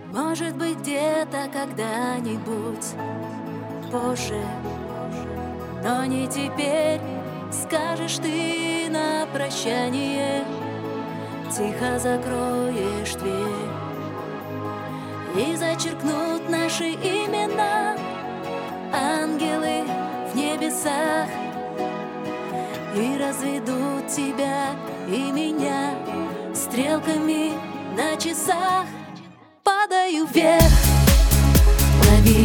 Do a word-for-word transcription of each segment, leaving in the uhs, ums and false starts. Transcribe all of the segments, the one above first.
Может быть, где-то когда-нибудь позже, но не теперь. Скажешь ты на прощание, тихо закроешь дверь, и зачеркнут наши имена ангелы в небесах, и разведут тебя и меня стрелками на часах. Падаю вверх, лови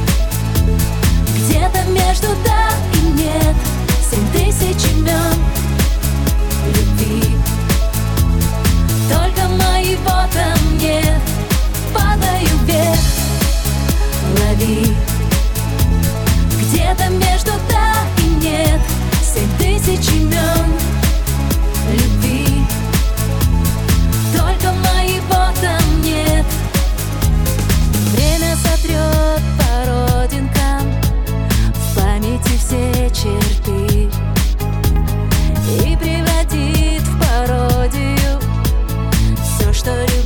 где-то между да и нет семь тысяч имен любви, только моего там нет. Падаю вверх, лови где-то между да и нет семь тысяч имен любви, только моего там нет. Время сотрет по родинкам в памяти все черты и превратит в пародию все, что